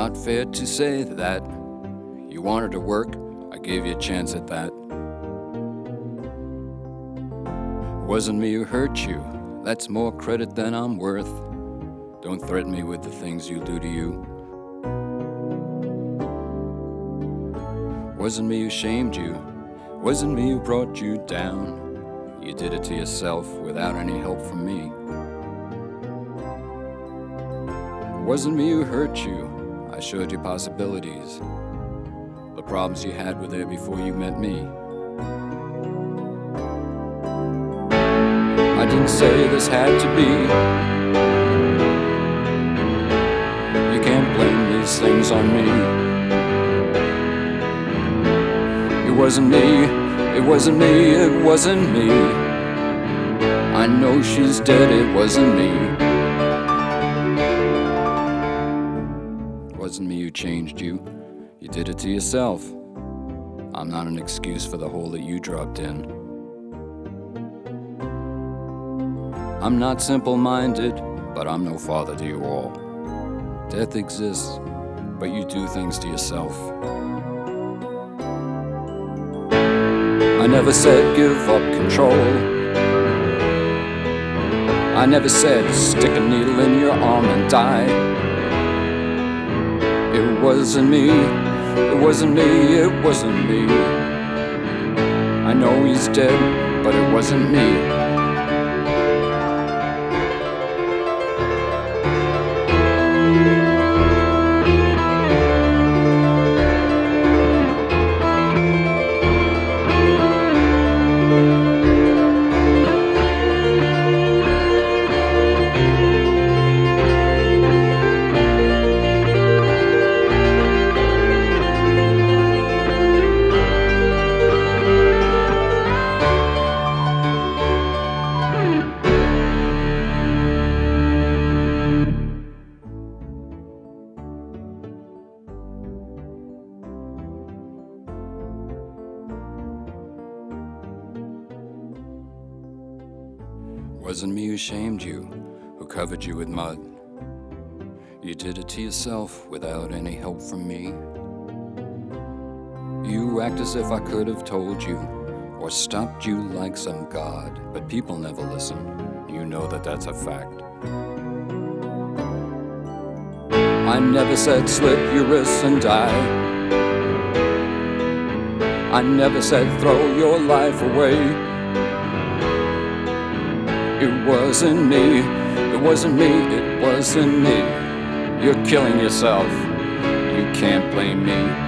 not fair to say that. You wanted to work, I gave you a chance at that. It wasn't me who hurt you, that's more credit than I'm worth. Don't threaten me with the things you'll do to you. Wasn't me who shamed you, wasn't me who brought you down. You did it to yourself without any help from me. Wasn't me who hurt you, I showed you possibilities. The problems you had were there before you met me. I didn't say this had to be. You can't blame these things on me. It wasn't me, it wasn't me, it wasn't me. I know she's dead, it wasn't me. It wasn't me who changed you, you did it to yourself. I'm not an excuse for the hole that you dropped in. I'm not simple-minded, but I'm no father to you all. Death exists, but you do things to yourself. I never said give up control. I never said stick a needle in your arm and die. It wasn't me, it wasn't me, it wasn't me. I know he's dead, but it wasn't me. Wasn't me who shamed you, who covered you with mud. You did it to yourself without any help from me. You act as if I could have told you, or stopped you like some god, but people never listen. You know that that's a fact. I never said slit your wrists and die. I never said throw your life away. It wasn't me, it wasn't me, it wasn't me. You're killing yourself, you can't blame me.